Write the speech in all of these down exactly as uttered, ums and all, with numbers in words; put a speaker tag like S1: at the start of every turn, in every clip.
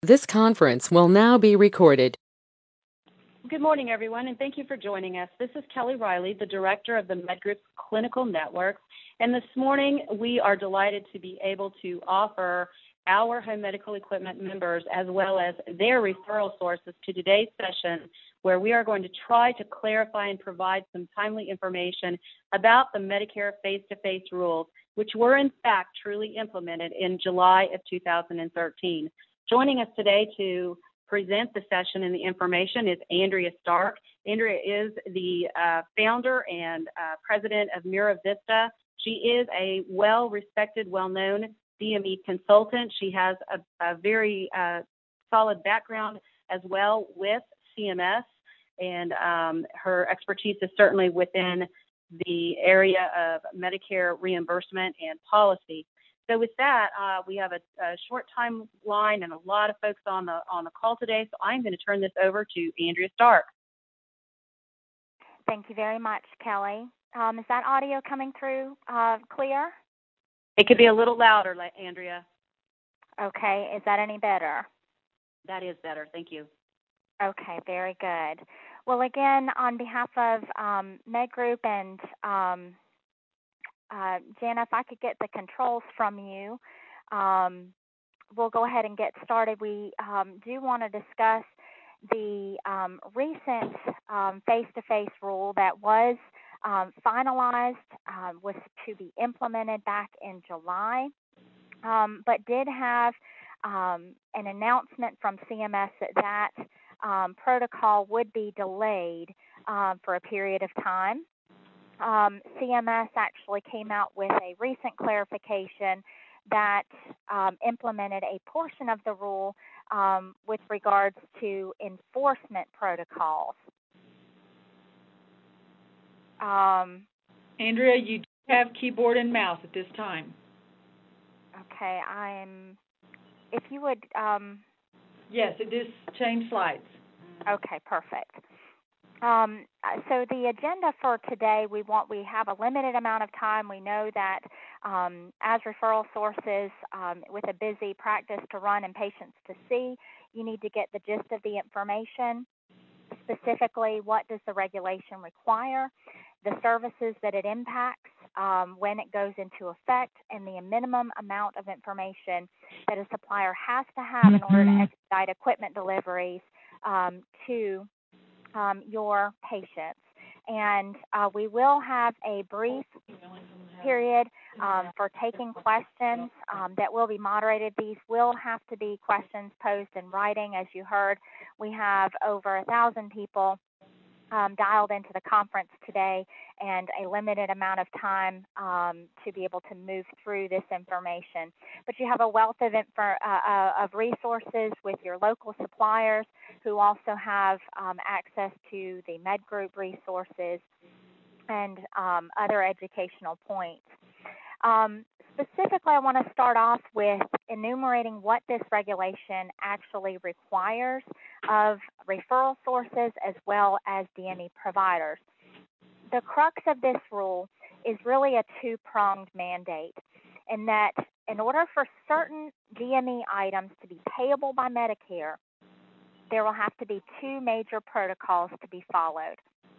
S1: This conference will now be recorded.
S2: Good morning, everyone, and thank you for joining us. This is Kelly Riley, the director of the MedGroup's Clinical Networks, and this morning we are delighted to be able to offer our home medical equipment members as well as their referral sources to today's session, where we are going to try to clarify and provide some timely information about the Medicare face-to-face rules, which were in fact truly implemented in July of two thousand thirteen. Joining us today to present the session and the information is Andrea Stark. Andrea is the uh, founder and uh, president of Mira Vista. She is a well-respected, well-known D M E consultant. She has a, a very uh, solid background as well with C M S, and um, her expertise is certainly within the area of Medicare reimbursement and policy. So with that, uh, we have a, a short timeline and a lot of folks on the on the call today. So I'm going to turn this over to Andrea Stark.
S3: Thank you very much, Kelly. Um, is that audio coming through uh, clear?
S2: It could be a little louder, Andrea.
S3: Okay. Is that any better?
S2: That is better. Thank you.
S3: Okay. Very good. Well, again, on behalf of um, MedGroup and um, Uh, Jana, if I could get the controls from you, um, we'll go ahead and get started. We um, do want to discuss the um, recent um, face-to-face rule that was um, finalized, um, was to be implemented back in July, um, but did have um, an announcement from C M S that that um, protocol would be delayed um, for a period of time. Um, C M S actually came out with a recent clarification that um, implemented a portion of the rule um, with regards to enforcement protocols. Um,
S4: Andrea, you do have keyboard and mouse at this time.
S3: Okay, I'm. If you would. Um,
S4: yes, it is change slides.
S3: Okay, perfect. Um, so the agenda for today, we want we have a limited amount of time. We know that um, as referral sources, um, with a busy practice to run and patients to see, you need to get the gist of the information. Specifically, what does the regulation require, the services that it impacts, um, when it goes into effect, and the minimum amount of information that a supplier has to have in order to expedite equipment deliveries um, to Um, your patients. And uh, we will have a brief period um, for taking questions um, that will be moderated. These will have to be questions posed in writing. As you heard, we have over a thousand people um, dialed into the conference today, and a limited amount of time um, to be able to move through this information. But you have a wealth of, infor- uh, of resources with your local suppliers who also have um, access to the MedGroup resources and um, other educational points. Um, specifically, I want to start off with enumerating what this regulation actually requires of referral sources as well as D M E providers. The crux of this rule is really a two-pronged mandate, in that in order for certain D M E items to be payable by Medicare, there will have to be two major protocols to be followed.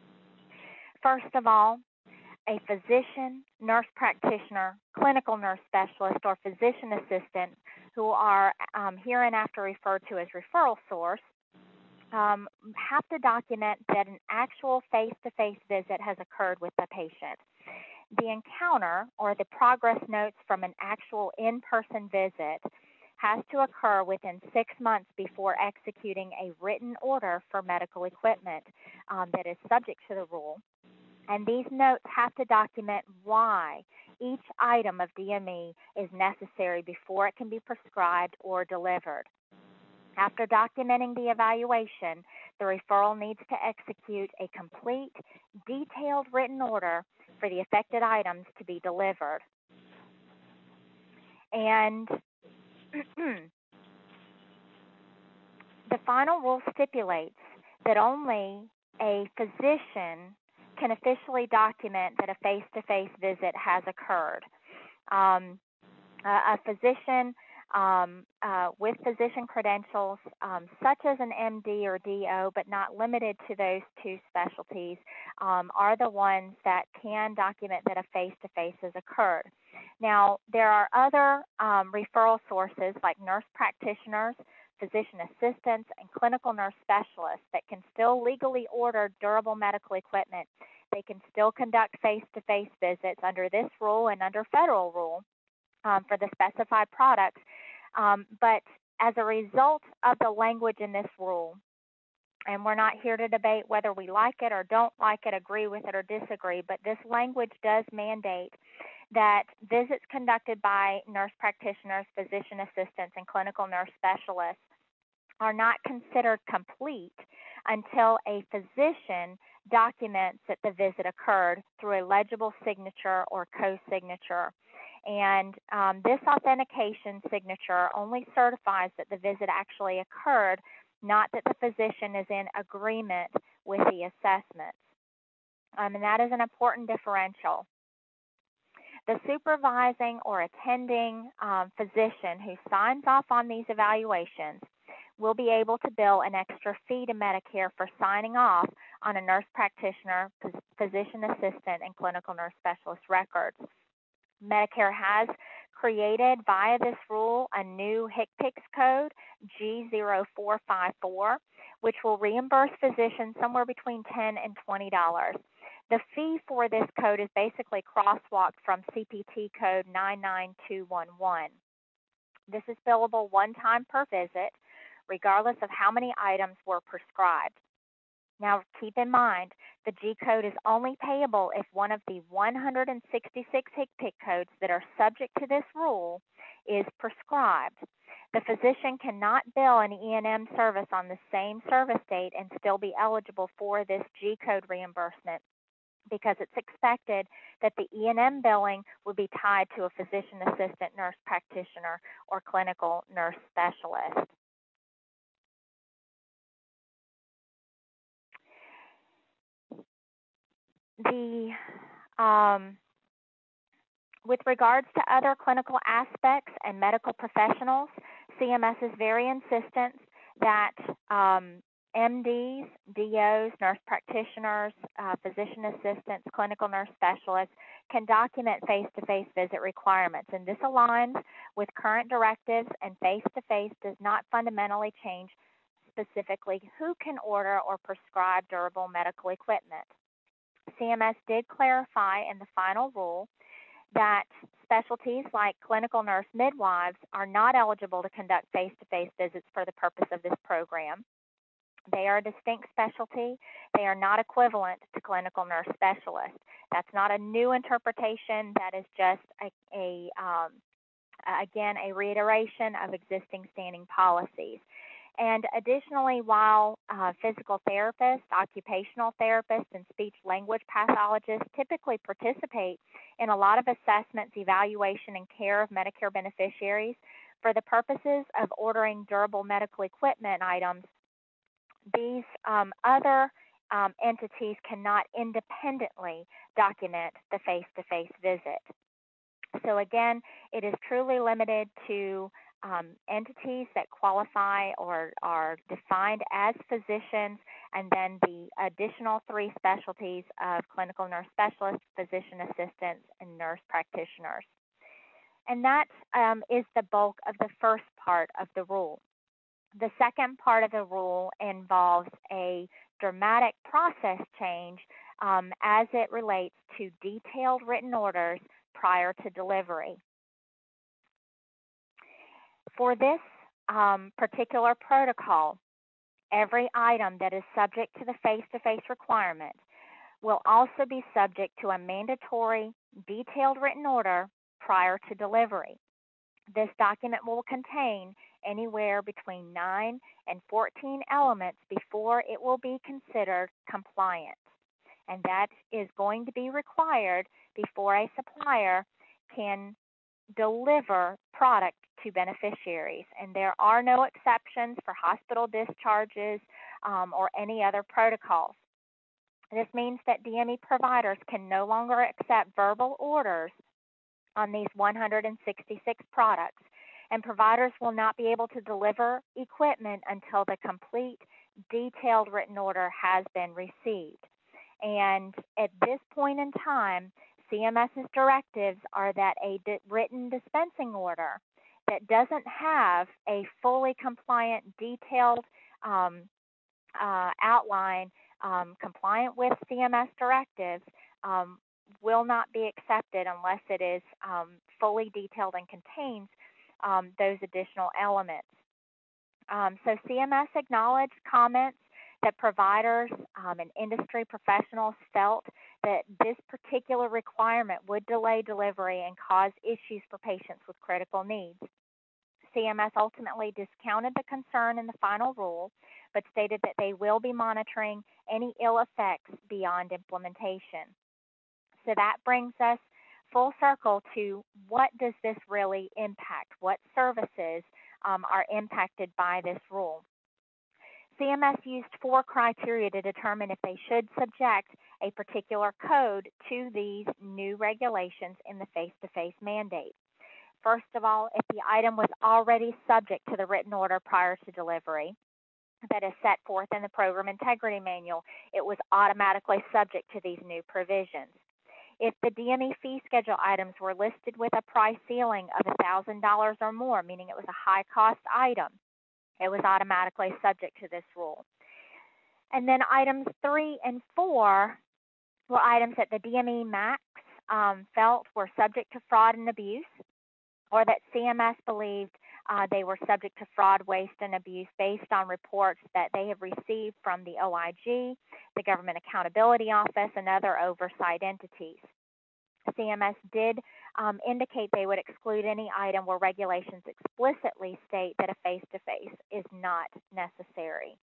S3: First of all, a physician, nurse practitioner, clinical nurse specialist, or physician assistant, who are um, hereinafter referred to as referral source, um, have to document that an actual face-to-face visit has occurred with the patient. The encounter, or the progress notes from an actual in-person visit, has to occur within six months before executing a written order for medical equipment um, that is subject to the rule. And these notes have to document why each item of D M E is necessary before it can be prescribed or delivered. After documenting the evaluation, the referral needs to execute a complete, detailed written order for the affected items to be delivered. And the final rule stipulates that only a physician can officially document that a face-to-face visit has occurred. Um, a, a physician um, uh, with physician credentials, um, such as an M D or D O, but not limited to those two specialties, um, are the ones that can document that a face-to-face has occurred. Now, there are other um, referral sources like nurse practitioners, physician assistants, and clinical nurse specialists that can still legally order durable medical equipment. They can still conduct face-to-face visits under this rule and under federal rule um, for the specified products. Um, but as a result of the language in this rule, and we're not here to debate whether we like it or don't like it, agree with it or disagree, but this language does mandate that visits conducted by nurse practitioners, physician assistants, and clinical nurse specialists are not considered complete until a physician documents that the visit occurred through a legible signature or co-signature. And um, this authentication signature only certifies that the visit actually occurred, not that the physician is in agreement with the assessments. Um, and that is an important differential. The supervising or attending um, physician who signs off on these evaluations will be able to bill an extra fee to Medicare for signing off on a nurse practitioner, physician assistant, and clinical nurse specialist records. Medicare has created via this rule a new HCPCS code, G zero four five four, which will reimburse physicians somewhere between ten dollars and twenty dollars. The fee for this code is basically crosswalked from C P T code nine nine two one one. This is billable one time per visit, regardless of how many items were prescribed. Now, keep in mind, the G code is only payable if one of the one hundred sixty-six HCPCS codes that are subject to this rule is prescribed. The physician cannot bill an E and M service on the same service date and still be eligible for this G code reimbursement, because it's expected that the E and M billing would be tied to a physician assistant, nurse practitioner, or clinical nurse specialist. The um, with regards to other clinical aspects and medical professionals, C M S is very insistent that um, M Ds, D Os, nurse practitioners, uh, physician assistants, clinical nurse specialists can document face-to-face visit requirements. And this aligns with current directives, and face-to-face does not fundamentally change specifically who can order or prescribe durable medical equipment. C M S did clarify in the final rule that specialties like clinical nurse midwives are not eligible to conduct face-to-face visits for the purpose of this program. They are a distinct specialty. They are not equivalent to clinical nurse specialists. That's not a new interpretation. That is just, a, a um, again, a reiteration of existing standing policies. And additionally, while uh, physical therapists, occupational therapists, and speech-language pathologists typically participate in a lot of assessments, evaluation, and care of Medicare beneficiaries, for the purposes of ordering durable medical equipment items, these um, other um, entities cannot independently document the face-to-face visit. So again, it is truly limited to um, entities that qualify or are defined as physicians, and then the additional three specialties of clinical nurse specialists, physician assistants, and nurse practitioners. And that um, is the bulk of the first part of the rule. The second part of the rule involves a dramatic process change um, as it relates to detailed written orders prior to delivery. For this um, particular protocol, every item that is subject to the face-to-face requirement will also be subject to a mandatory detailed written order prior to delivery. This document will contain anywhere between nine and fourteen elements before it will be considered compliant. And that is going to be required before a supplier can deliver product to beneficiaries. And there are no exceptions for hospital discharges um, or any other protocols. This means that D M E providers can no longer accept verbal orders on these one hundred sixty-six products. and providers will not be able to deliver equipment until the complete detailed written order has been received. And at this point in time, CMS's directives are that a di- written dispensing order that doesn't have a fully compliant, detailed um, uh, outline um, compliant with C M S directives um, will not be accepted unless it is um, fully detailed and contains um, those additional elements. Um, so C M S acknowledged comments that providers um, and industry professionals felt that this particular requirement would delay delivery and cause issues for patients with critical needs. C M S ultimately discounted the concern in the final rule, but stated that they will be monitoring any ill effects beyond implementation. So that brings us full circle to what does this really impact? What services um, are impacted by this rule? C M S used four criteria to determine if they should subject a particular code to these new regulations in the face-to-face mandate. First of all, if the item was already subject to the written order prior to delivery that is set forth in the Program Integrity Manual, it was automatically subject to these new provisions. If the D M E fee schedule items were listed with a price ceiling of one thousand dollars or more, meaning it was a high-cost item, it was automatically subject to this rule. And then items three and four were items that the D M E MACs um, felt were subject to fraud and abuse, or that C M S believed uh, they were subject to fraud, waste, and abuse based on reports that they have received from the O I G, the Government Accountability Office, and other oversight entities. C M S did um, indicate they would exclude any item where regulations explicitly state that a face-to-face is not necessary.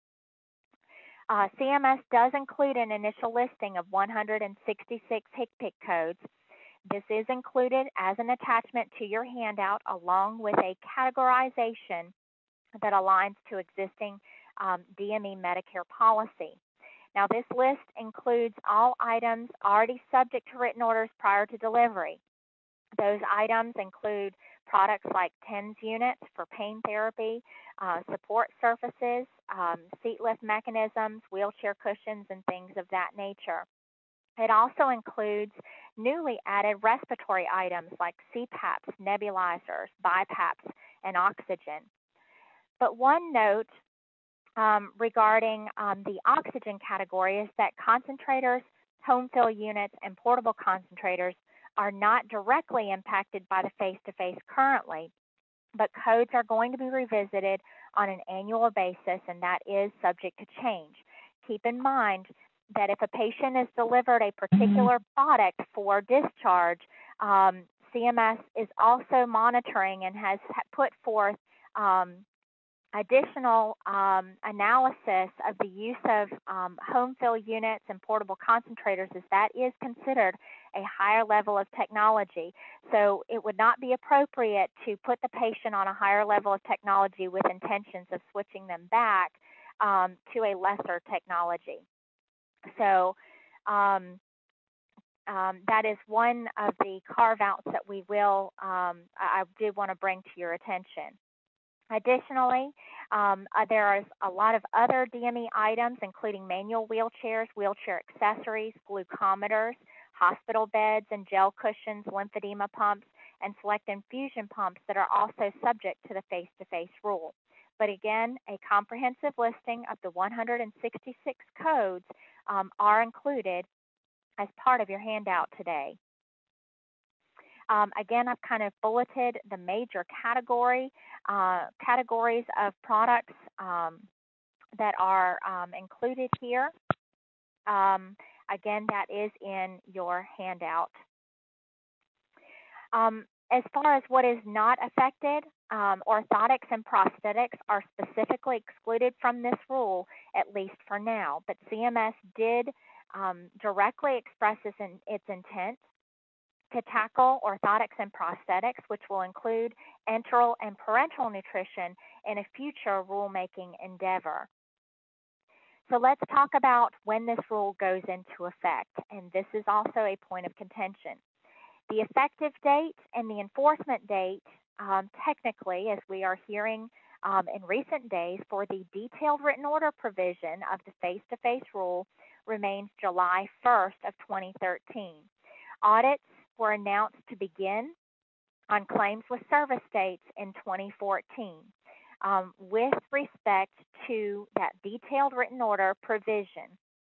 S3: Uh, C M S does include an initial listing of one hundred sixty-six HCPCS codes. This is included as an attachment to your handout along with a categorization that aligns to existing um, D M E Medicare policy. Now, this list includes all items already subject to written orders prior to delivery. Those items include products like TENS units for pain therapy, uh, support surfaces, um, seat lift mechanisms, wheelchair cushions, and things of that nature. It also includes newly added respiratory items like C PAPs, nebulizers, BiPAPs, and oxygen. But one note um, regarding um, the oxygen category is that concentrators, home fill units, and portable concentrators are not directly impacted by the face-to-face currently, but codes are going to be revisited on an annual basis, and that is subject to change. Keep in mind that if a patient is delivered a particular product for discharge, um, C M S is also monitoring and has put forth um, additional um, analysis of the use of um, home fill units and portable concentrators, as that is considered a higher level of technology. So it would not be appropriate to put the patient on a higher level of technology with intentions of switching them back um, to a lesser technology. So um, um, that is one of the carve-outs that we will, um, I, I did want to bring to your attention. Additionally, um, uh, there is a lot of other D M E items, including manual wheelchairs, wheelchair accessories, glucometers, hospital beds and gel cushions, lymphedema pumps, and select infusion pumps that are also subject to the face-to-face rule. But again, a comprehensive listing of the one hundred sixty-six codes um, are included as part of your handout today. Um, again, I've kind of bulleted the major category uh, categories of products um, that are um, included here. Um, again, that is in your handout. Um, as far as what is not affected, um, orthotics and prosthetics are specifically excluded from this rule, at least for now. But C M S did um, directly express its, in, its intent to tackle orthotics and prosthetics, which will include enteral and parenteral nutrition in a future rulemaking endeavor. So let's talk about when this rule goes into effect, and this is also a point of contention. The effective date and the enforcement date um, technically, as we are hearing um, in recent days, for the detailed written order provision of the face-to-face rule remains July first of twenty thirteen. Audits were announced to begin on claims with service dates in twenty fourteen. Um, with respect to that detailed written order provision,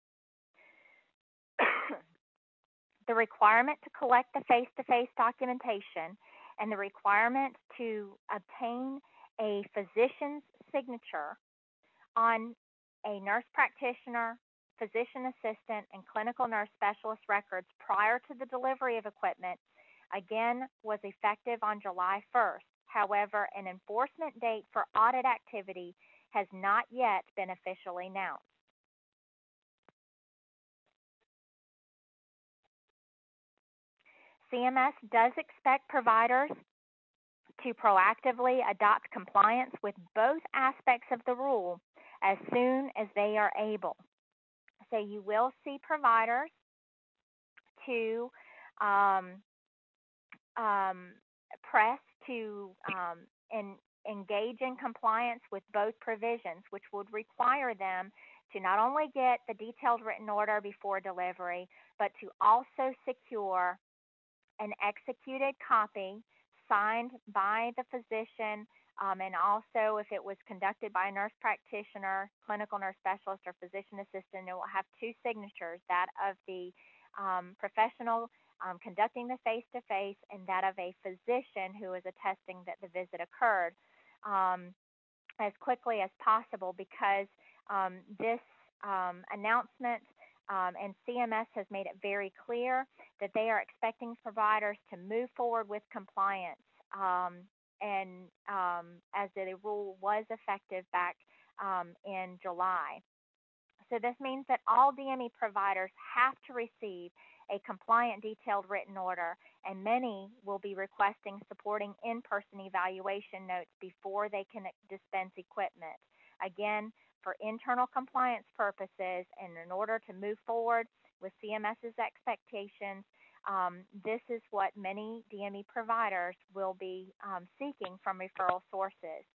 S3: the requirement to collect the face-to-face documentation and the requirement to obtain a physician's signature on a nurse practitioner, physician assistant, and clinical nurse specialist records prior to the delivery of equipment, again, was effective on July first. However, an enforcement date for audit activity has not yet been officially announced. C M S does expect providers to proactively adopt compliance with both aspects of the rule as soon as they are able. So you will see providers to um, um, press to um, in, engage in compliance with both provisions, which would require them to not only get the detailed written order before delivery, but to also secure an executed copy signed by the physician, um, and also if it was conducted by a nurse practitioner, clinical nurse specialist, or physician assistant, it will have two signatures, that of the um, professional um, conducting the face-to-face and that of a physician who is attesting that the visit occurred um, as quickly as possible, because um, this um, announcement Um, and C M S has made it very clear that they are expecting providers to move forward with compliance, um, and um, as the rule was effective back um, in July. So this means that all D M E providers have to receive a compliant detailed written order, and many will be requesting supporting in-person evaluation notes before they can dispense equipment. Again, for internal compliance purposes and in order to move forward with CMS's expectations, um, this is what many D M E providers will be um, seeking from referral sources.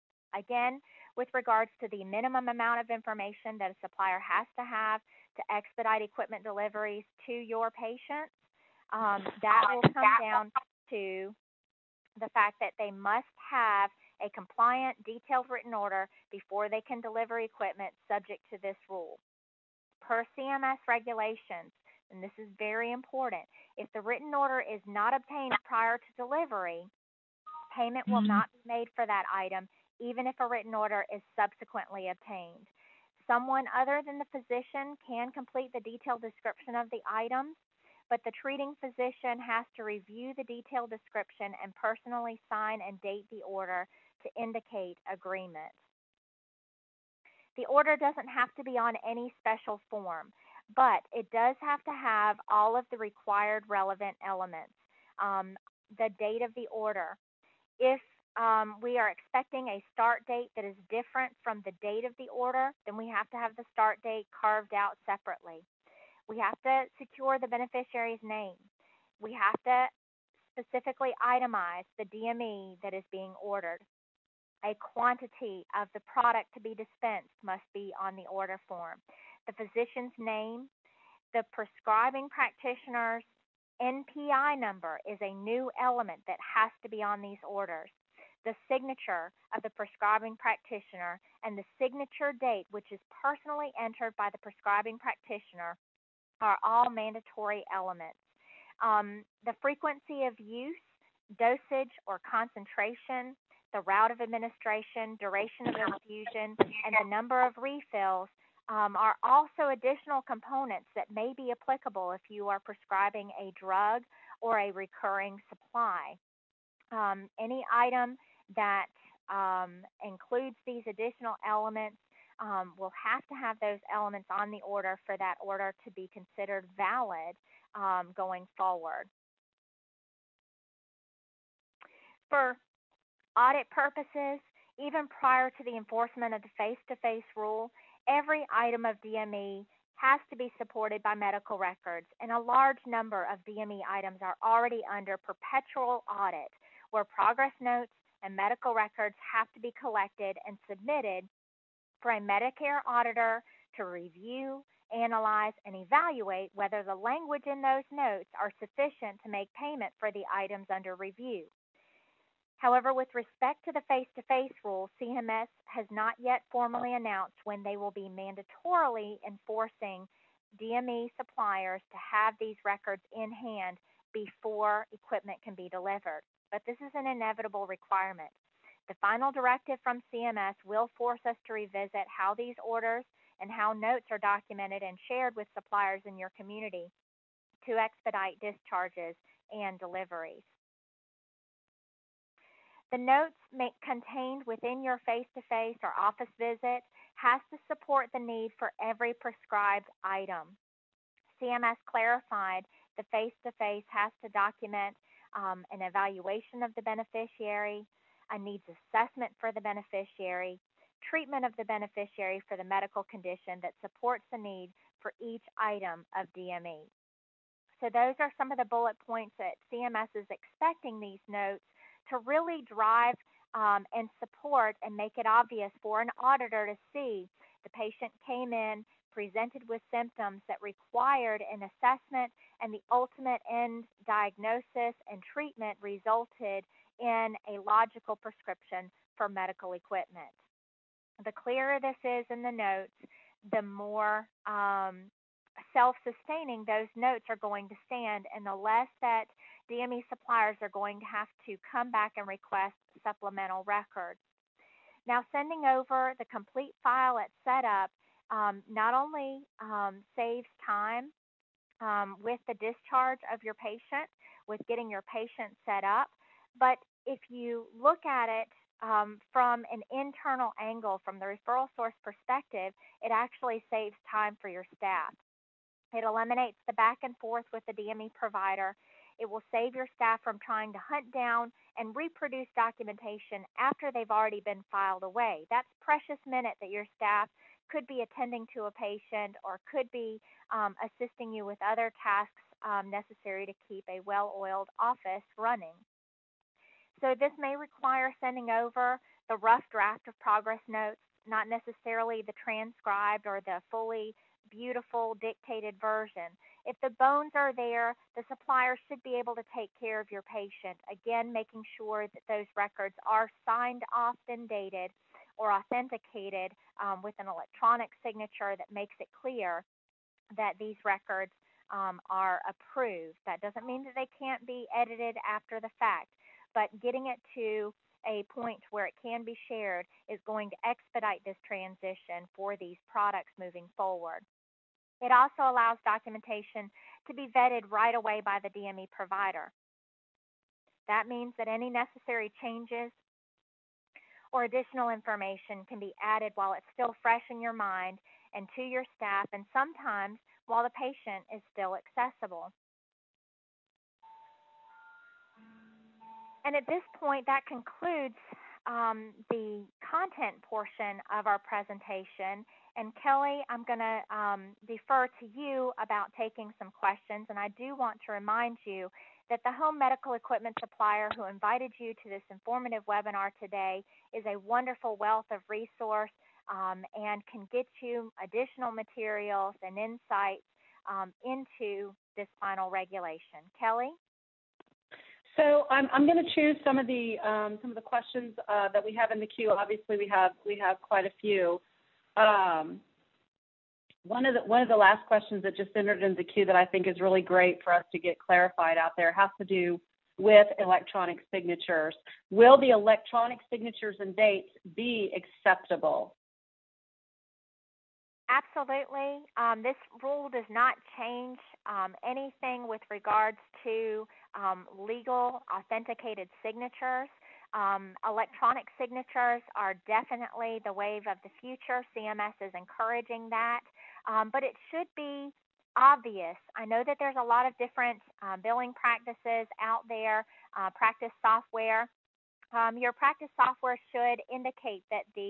S3: Again, with regards to the minimum amount of information that a supplier has to have to expedite equipment deliveries to your patients, um, that will come down to the fact that they must have a compliant, detailed written order before they can deliver equipment subject to this rule. Per C M S regulations, and this is very important, if the written order is not obtained prior to delivery, payment will not be made for that item, even if a written order is subsequently obtained. Someone other than the physician can complete the detailed description of the items, but the treating physician has to review the detailed description and personally sign and date the order to indicate agreement. The order doesn't have to be on any special form, but it does have to have all of the required relevant elements. Um, the date of the order. If um, we are expecting a start date that is different from the date of the order, then we have to have the start date carved out separately. We have to secure the beneficiary's name. We have to specifically itemize the D M E that is being ordered. A quantity of the product to be dispensed must be on the order form. The physician's name, the prescribing practitioner's N P I number is a new element that has to be on these orders. The signature of the prescribing practitioner and the signature date, which is personally entered by the prescribing practitioner, are all mandatory elements. Um, the frequency of use, dosage or concentration, the route of administration, duration of infusion, and the number of refills um, are also additional components that may be applicable if you are prescribing a drug or a recurring supply. Um, any item that um, includes these additional elements Um, will have to have those elements on the order for that order to be considered valid um, going forward. For audit purposes, even prior to the enforcement of the face-to-face rule, every item of D M E has to be supported by medical records, and a large number of D M E items are already under perpetual audit, where progress notes and medical records have to be collected and submitted for a Medicare auditor to review, analyze, and evaluate whether the language in those notes are sufficient to make payment for the items under review. However, with respect to the face-to-face rule, C M S has not yet formally announced when they will be mandatorily enforcing D M E suppliers to have these records in hand before equipment can be delivered. But this is an inevitable requirement. The final directive from C M S will force us to revisit how these orders and how notes are documented and shared with suppliers in your community to expedite discharges and deliveries. The notes make, contained within your face-to-face or office visit has to support the need for every prescribed item. C M S clarified the face-to-face has to document um, an evaluation of the beneficiary, a needs assessment for the beneficiary, treatment of the beneficiary for the medical condition that supports the need for each item of D M E. So those are some of the bullet points that C M S is expecting these notes to really drive um, and support and make it obvious for an auditor to see the patient came in, presented with symptoms that required an assessment, and the ultimate end diagnosis and treatment resulted in a logical prescription for medical equipment. The clearer this is in the notes, the more um, self-sustaining those notes are going to stand, and the less that D M E suppliers are going to have to come back and request supplemental records. Now, sending over the complete file at setup um, not only um, saves time um, with the discharge of your patient, with getting your patient set up, but if you look at it um, from an internal angle, from the referral source perspective, it actually saves time for your staff. It eliminates the back and forth with the D M E provider. It will save your staff from trying to hunt down and reproduce documentation after they've already been filed away. That's precious minute that your staff could be attending to a patient or could be um, assisting you with other tasks um, necessary to keep a well-oiled office running. So this may require sending over the rough draft of progress notes, not necessarily the transcribed or the fully beautiful dictated version. If the bones are there, the supplier should be able to take care of your patient. Again, making sure that those records are signed off and dated or authenticated um, with an electronic signature that makes it clear that these records um, are approved. That doesn't mean that they can't be edited after the fact, but getting it to a point where it can be shared is going to expedite this transition for these products moving forward. It also allows documentation to be vetted right away by the D M E provider. That means that any necessary changes or additional information can be added while it's still fresh in your mind and to your staff, and sometimes while the patient is still accessible. And at this point, that concludes um, the content portion of our presentation. And Kelly, I'm going to um, defer to you about taking some questions. And I do want to remind you that the home medical equipment supplier who invited you to this informative webinar today is a wonderful wealth of resource um, and can get you additional materials and insights um, into this final regulation. Kelly?
S2: So I'm, I'm going to choose some of the um, some of the questions uh, that we have in the queue. Obviously, we have we have quite a few. Um, one of the one of the last questions that just entered into the queue that I think is really great for us to get clarified out there has to do with electronic signatures. Will the electronic signatures and dates be acceptable?
S3: Absolutely. Um, this rule does not change um, anything with regards to um, legal authenticated signatures. Um, electronic signatures are definitely the wave of the future. C M S is encouraging that, um, but it should be obvious. I know that there's a lot of different uh, billing practices out there, uh, practice software. Um, your practice software should indicate that the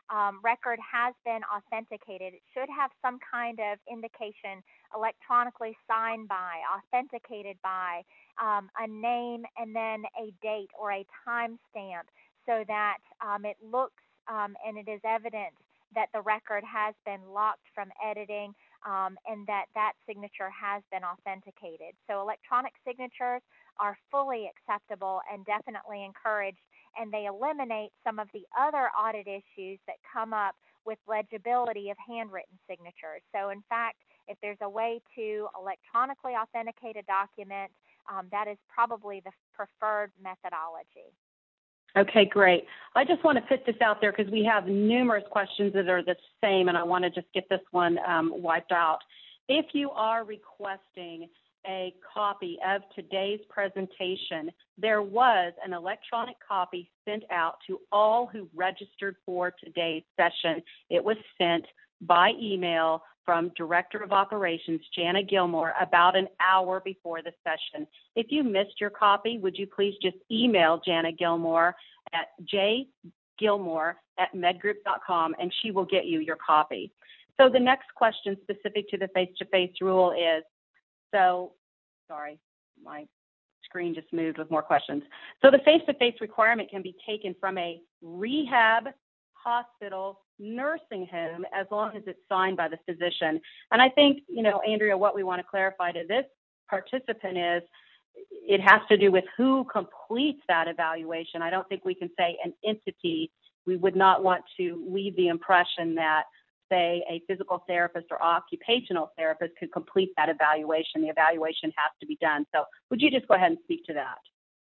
S3: um, record has been authenticated. It should have some kind of indication, electronically signed by, authenticated by, um, a name and then a date or a time stamp so that um, it looks um, and it is evident that the record has been locked from editing um, and that that signature has been authenticated. So electronic signatures are fully acceptable and definitely encouraged, and they eliminate some of the other audit issues that come up with legibility of handwritten signatures. So in fact, if there's a way to electronically authenticate a document, um, that is probably the preferred methodology.
S2: Okay, great. I just want to put this out there because we have numerous questions that are the same, and I want to just get this one um, wiped out. If you are requesting a copy of today's presentation, there was an electronic copy sent out to all who registered for today's session. It was sent by email from Director of Operations, Jana Gilmore, about an hour before the session. If you missed your copy, would you please just email Jana Gilmore at jgilmore at medgroup dot com, and she will get you your copy. So the next question specific to the face-to-face rule is, so, sorry, my screen just moved with more questions. So the face-to-face requirement can be taken from a rehab, hospital, nursing home, as long as it's signed by the physician. And I think, you know, Andrea, what we want to clarify to this participant is it has to do with who completes that evaluation. I don't think we can say an entity. We would not want to leave the impression that, say, a physical therapist or occupational therapist could complete that evaluation. The evaluation has to be done. So would you just go ahead and speak to that?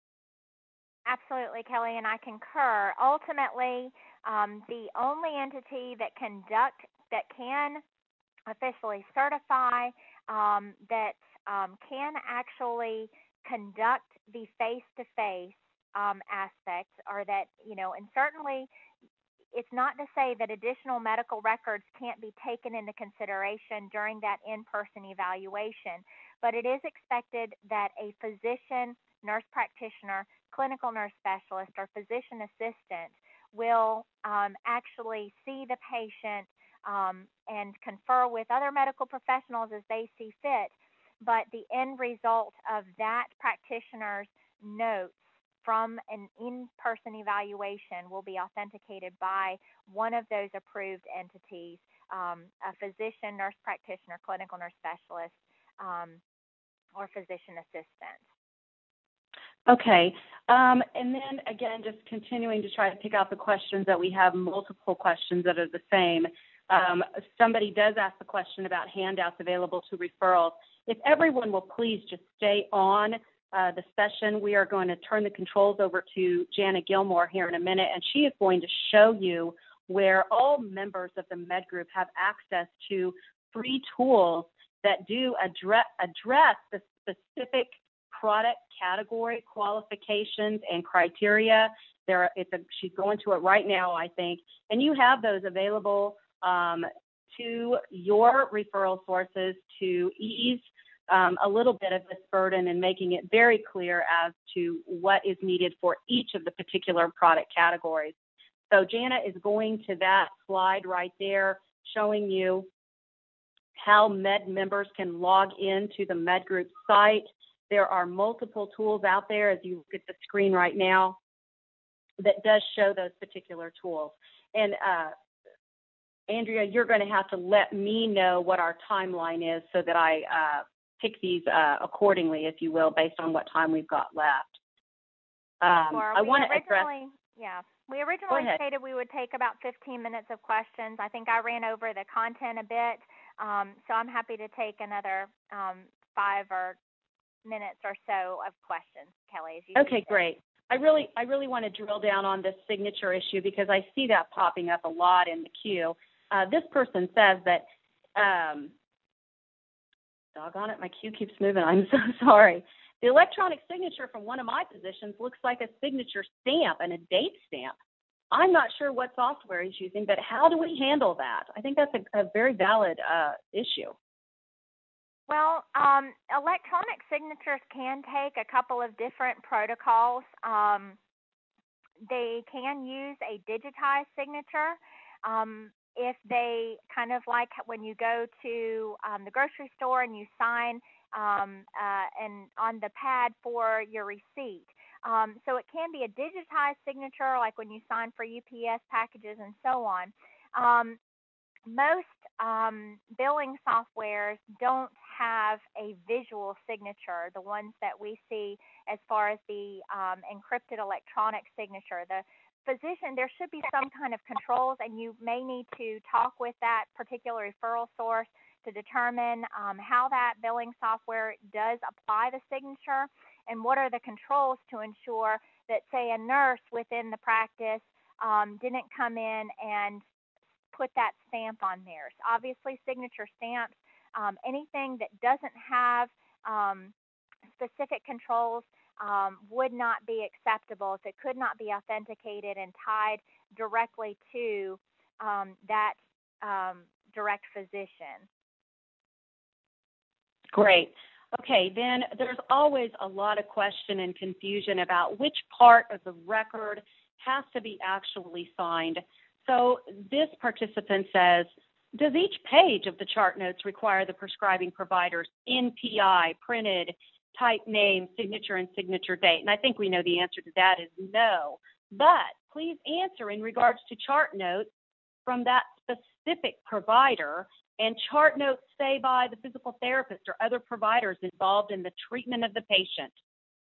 S3: Absolutely, Kelly, and I concur. Ultimately, um, the only entity that conduct that can officially certify, um, that um, can actually conduct the face-to-face um, aspect, or that, you know, and certainly it's not to say that additional medical records can't be taken into consideration during that in-person evaluation, but it is expected that a physician, nurse practitioner, clinical nurse specialist, or physician assistant will um, actually see the patient um, and confer with other medical professionals as they see fit, but the end result of that practitioner's notes from an in-person evaluation will be authenticated by one of those approved entities, um, a physician, nurse practitioner, clinical nurse specialist, um, or physician assistant.
S2: Okay. Um, and then again, just continuing to try to pick out the questions that we have multiple questions that are the same. Um, somebody does ask the question about handouts available to referrals. If everyone will please just stay on uh, the session, we are going to turn the controls over to Jana Gilmore here in a minute, and she is going to show you where all members of the Med Group have access to free tools that do address, address the specific product category qualifications and criteria. There, it's a, she's going to it right now, I think, and you have those available um, to your referral sources to ease um, a little bit of this burden and making it very clear as to what is needed for each of the particular product categories. So Jana is going to that slide right there, showing you how Med members can log into the Med Group site. There are multiple tools out there, as you look at the screen right now, that does show those particular tools. And uh, Andrea, you're going to have to let me know what our timeline is so that I uh, pick these uh, accordingly, if you will, based on what time we've got left. Um,
S3: Or
S2: I
S3: we
S2: want to address.
S3: Yeah, we originally stated we would take about fifteen minutes of questions. I think I ran over the content a bit, um, so I'm happy to take another um, five or minutes or so of questions, Kelly. As you
S2: okay, great. I really, I really want to drill down on this signature issue because I see that popping up a lot in the queue. Uh, this person says that, um, doggone it, my queue keeps moving. I'm so sorry. The electronic signature from one of my positions looks like a signature stamp and a date stamp. I'm not sure what software he's using, but how do we handle that? I think that's a, a very valid uh, issue.
S3: Well, um, electronic signatures can take a couple of different protocols. Um, they can use a digitized signature. Um, if they kind of like when you go to um, the grocery store and you sign um, uh, and on the pad for your receipt. Um, so it can be a digitized signature, like when you sign for U P S packages and so on. Um, most um, billing softwares don't have a visual signature, the ones that we see as far as the um, encrypted electronic signature. The physician, there should be some kind of controls, and you may need to talk with that particular referral source to determine um, how that billing software does apply the signature and what are the controls to ensure that, say, a nurse within the practice um, didn't come in and put that stamp on theirs. Obviously, signature stamps, um, anything that doesn't have um, specific controls um, would not be acceptable if it could not be authenticated and tied directly to um, that um, direct physician.
S2: Great. Okay, then there's always a lot of question and confusion about which part of the record has to be actually signed. So this participant says, does each page of the chart notes require the prescribing provider's N P I, printed, type name, signature, and signature date? And I think we know the answer to that is no. But please answer in regards to chart notes from that specific provider and chart notes, say, by the physical therapist or other providers involved in the treatment of the patient.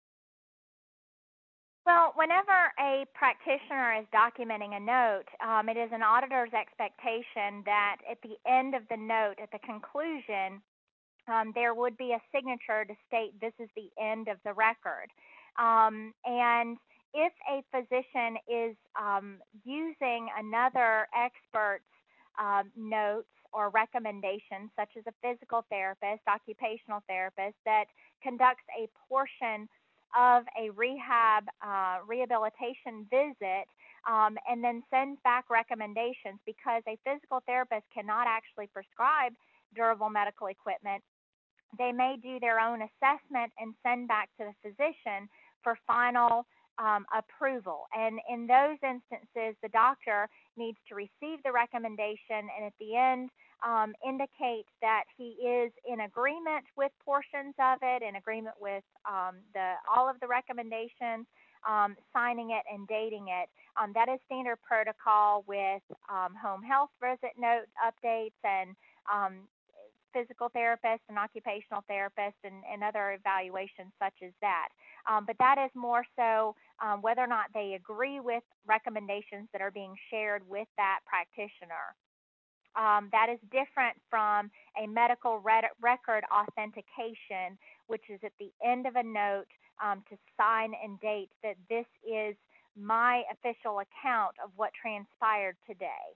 S3: Well, whenever a practitioner is documenting a note, um, it is an auditor's expectation that at the end of the note, at the conclusion, um, there would be a signature to state this is the end of the record. Um, and if a physician is um, using another expert's um, notes or recommendations, such as a physical therapist, occupational therapist, that conducts a portion of a rehab uh, rehabilitation visit um, and then sends back recommendations, because a physical therapist cannot actually prescribe durable medical equipment. They may do their own assessment and send back to the physician for final um, approval. And in those instances, the doctor needs to receive the recommendation and at the end um, indicate that he is in agreement with portions of it, in agreement with um, the all of the recommendations, um, signing it and dating it. Um, that is standard protocol with um, home health visit note updates and um, physical therapists and occupational therapists and, and other evaluations such as that. Um, but that is more so um, whether or not they agree with recommendations that are being shared with that practitioner. Um, that is different from a medical red- record authentication, which is at the end of a note um, to sign and date that this is my official account of what transpired today.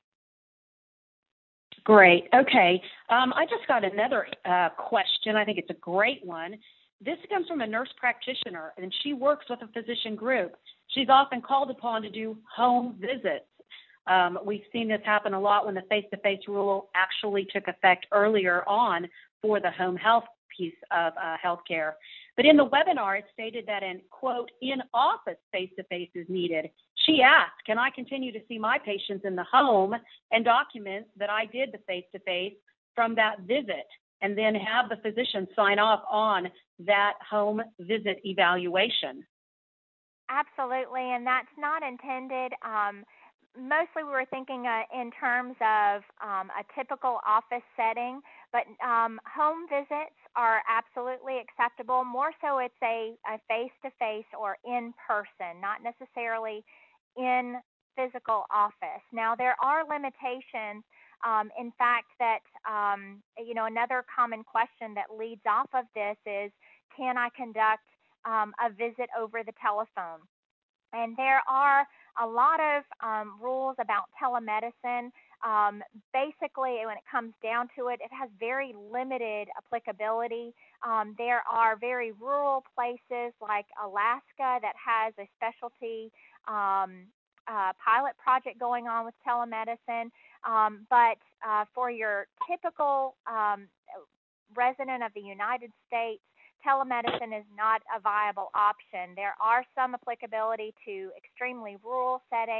S2: Great. Okay. Um, I just got another uh, question. I think it's a great one. This comes from a nurse practitioner, and she works with a physician group. She's often called upon to do home visits. Um, we've seen this happen a lot when the face-to-face rule actually took effect earlier on for the home health piece of uh, healthcare. But in the webinar, it stated that an, quote, in-office face-to-face is needed. She asked, can I continue to see my patients in the home and document that I did the face-to-face from that visit, and then have the physician sign off on that home visit evaluation?
S3: Absolutely, and that's not intended. Um, mostly we were thinking uh, in terms of um, a typical office setting, but um, home visits are absolutely acceptable. More so it's a, a face-to-face or in-person, not necessarily in physical office. Now, there are limitations. Um, in fact, that, um, you know, another common question that leads off of this is, can I conduct um, a visit over the telephone? And there are a lot of um, rules about telemedicine. Um, basically, when it comes down to it, it has very limited applicability. Um, there are very rural places like Alaska that has a specialty um, uh, pilot project going on with telemedicine. Um, but uh, for your typical um, resident of the United States, telemedicine is not a viable option. There are some applicability to extremely rural settings,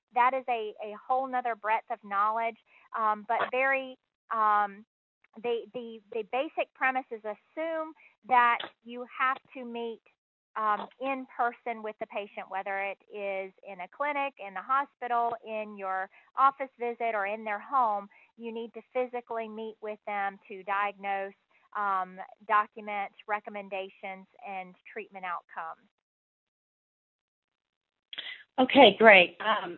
S3: that is a, a whole nother breadth of knowledge, um, but very um, the, the the basic premises assume that you have to meet um, in person with the patient, whether it is in a clinic, in the hospital, in your office visit, or in their home. You need to physically meet with them to diagnose, um, document recommendations, and treatment outcomes.
S2: Okay, great. Um,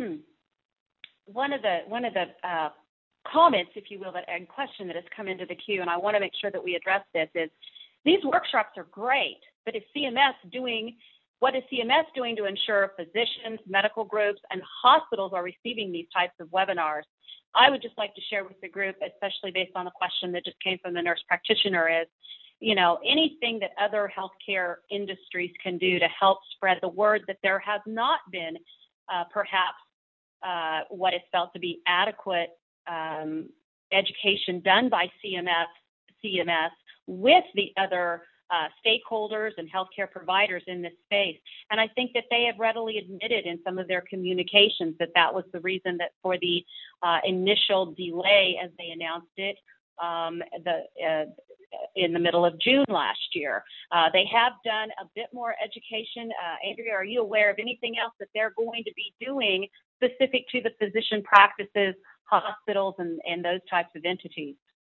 S2: one of the one of the uh, comments, if you will, that and question that has come into the queue, and I want to make sure that we address this, is these workshops are great, but is C M S doing what is C M S doing to ensure physicians, medical groups, and hospitals are receiving these types of webinars? I would just like to share with the group, especially based on the question that just came from the nurse practitioner, is, you know, anything that other healthcare industries can do to help spread the word that there has not been uh, perhaps uh, what is felt to be adequate um, education done by C M S, C M S with the other uh, stakeholders and healthcare providers in this space. And I think that they have readily admitted in some of their communications that that was the reason that for the uh, initial delay, as they announced it, um, the uh, in the middle of June last year. Uh, they have done a bit more education. Uh, Andrea, are you aware of anything else that they're going to be doing specific to the physician practices, hospitals, and, and those types of entities?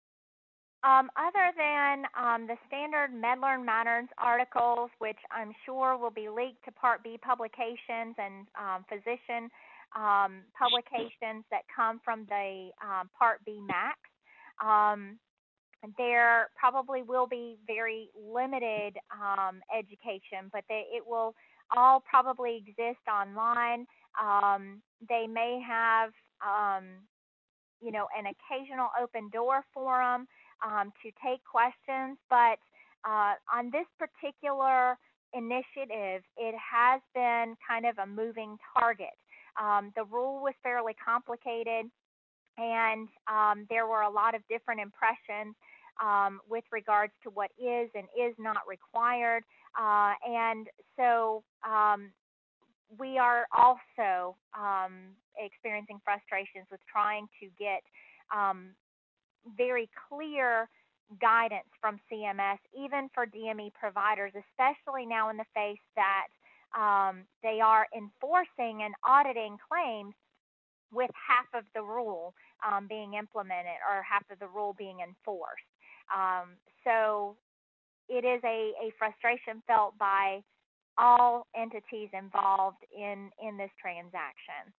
S3: Um, other than um, the standard MedLearn Matters articles, which I'm sure will be leaked to Part B publications and um, physician um, publications that come from the um, Part B MACs, um, there probably will be very limited um, education, but they, it will all probably exist online. Um, they may have, um, you know, an occasional open door forum um, to take questions, but uh, on this particular initiative, it has been kind of a moving target. Um, the rule was fairly complicated, and um, there were a lot of different impressions um, with regards to what is and is not required. Uh, and so um, we are also um, experiencing frustrations with trying to get um, very clear guidance from C M S, even for D M E providers, especially now in the face that um, they are enforcing and auditing claims with half of the rule um, being implemented or half of the rule being enforced. Um, so it is a, a frustration felt by all entities involved in, in this transaction.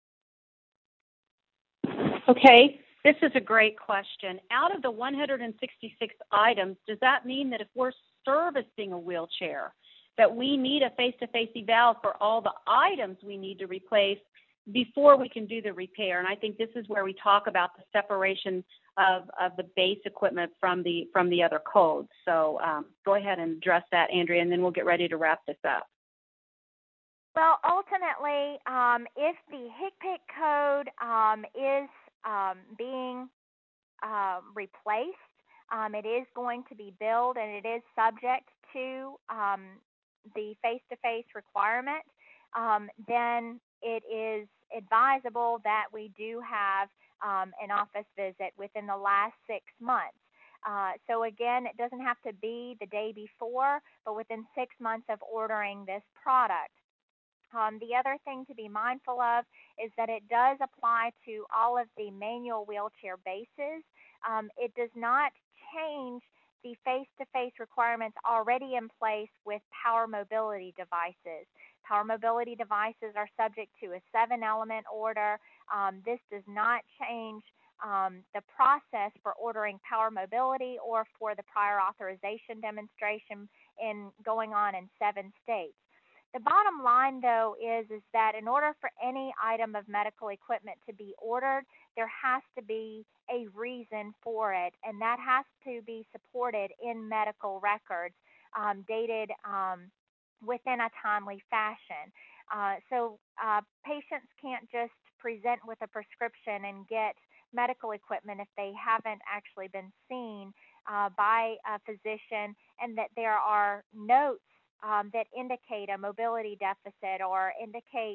S2: Okay, this is a great question. Out of the one hundred sixty-six items, does that mean that if we're servicing a wheelchair, that we need a face-to-face eval for all the items we need to replace before we can do the repair? And I think this is where we talk about the separation of, of the base equipment from the from the other codes. So um, go ahead and address that, Andrea, and then we'll get ready to wrap this up.
S3: Well, ultimately, um, if the HCPCS code um, is um, being uh, replaced, um, it is going to be billed and it is subject to um, the face-to-face requirement, um, then it is advisable that we do have um, an office visit within the last six months. Uh, so again, it doesn't have to be the day before, but within six months of ordering this product. Um, the other thing to be mindful of is that it does apply to all of the manual wheelchair bases. Um, it does not change the face-to-face requirements already in place with power mobility devices. Power mobility devices are subject to a seven-element order. Um, this does not change um, the process for ordering power mobility or for the prior authorization demonstration in going on in seven states. The bottom line, though, is, is that in order for any item of medical equipment to be ordered, there has to be a reason for it, and that has to be supported in medical records um, dated um, within a timely fashion. Uh, so uh, patients can't just present with a prescription and get medical equipment if they haven't actually been seen uh, by a physician, and that there are notes Um, that indicate a mobility deficit or indicate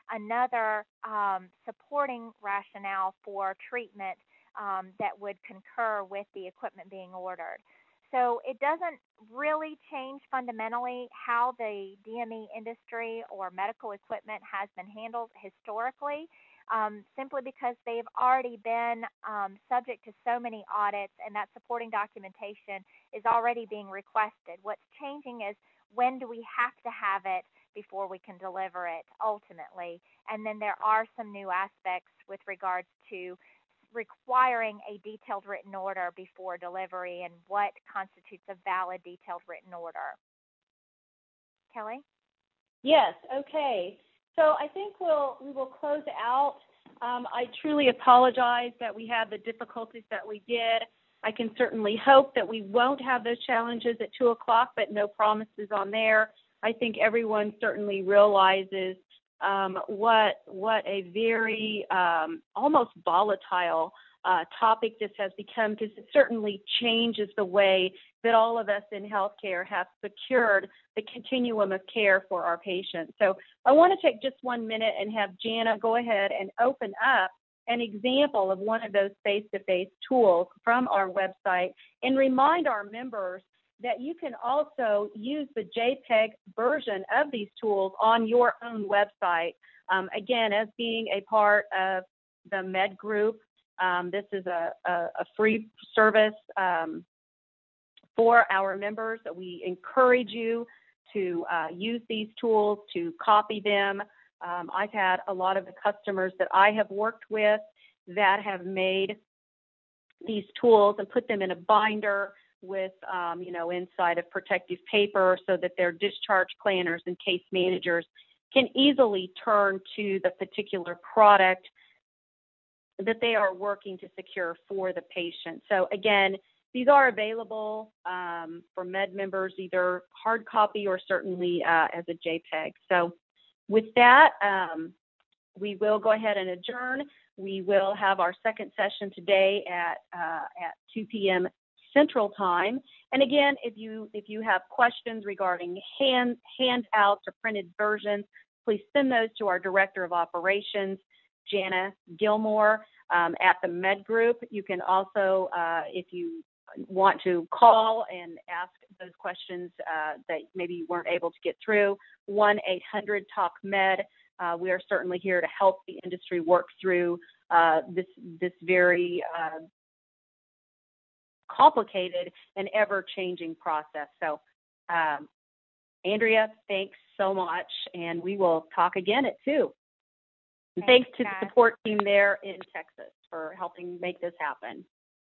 S3: another um, supporting rationale for treatment um, that would concur with the equipment being ordered. So it doesn't really change fundamentally how the D M E industry or medical equipment has been handled historically, um, simply because they've already been um, subject to so many audits, and that supporting documentation is already being requested. What's changing is, when do we have to have it before we can deliver it ultimately? And then there are some new aspects with regards to requiring a detailed written order before delivery and what constitutes a valid detailed written order. Kelly?
S2: Yes, okay. So I think we'll we will close out. Um, I truly apologize that we had the difficulties that we did. I can certainly hope that we won't have those challenges at two o'clock, but no promises on there. I think everyone certainly realizes um, what what a very um, almost volatile uh, topic this has become, because it certainly changes the way that all of us in healthcare have secured the continuum of care for our patients. So I want to take just one minute and have Jana go ahead and open up an example of one of those face-to-face tools from our website and remind our members that you can also use the JPEG version of these tools on your own website. Um, again, as being a part of the Med Group, um, this is a, a, a free service um, for our members. We encourage you to uh, use these tools, to copy them. Um, I've had a lot of the customers that I have worked with that have made these tools and put them in a binder with, um, you know, inside of protective paper so that their discharge planners and case managers can easily turn to the particular product that they are working to secure for the patient. So again, these are available um, for Med members, either hard copy or certainly uh, as a JPEG. So with that, um, we will go ahead and adjourn. We will have our second session today at uh, at two p.m. Central Time. And again, if you if you have questions regarding hand handouts or printed versions, please send those to our Director of Operations, Jana Gilmore, um, at the Med Group. You can also, uh, if you want to call and ask those questions uh, that maybe you weren't able to get through, one eight hundred talk med. Uh, we are certainly here to help the industry work through uh, this this very uh, complicated and ever-changing process. So, um, Andrea, thanks so much, and we will talk again at two. And thanks, thanks to the support team there in Texas for helping make this happen.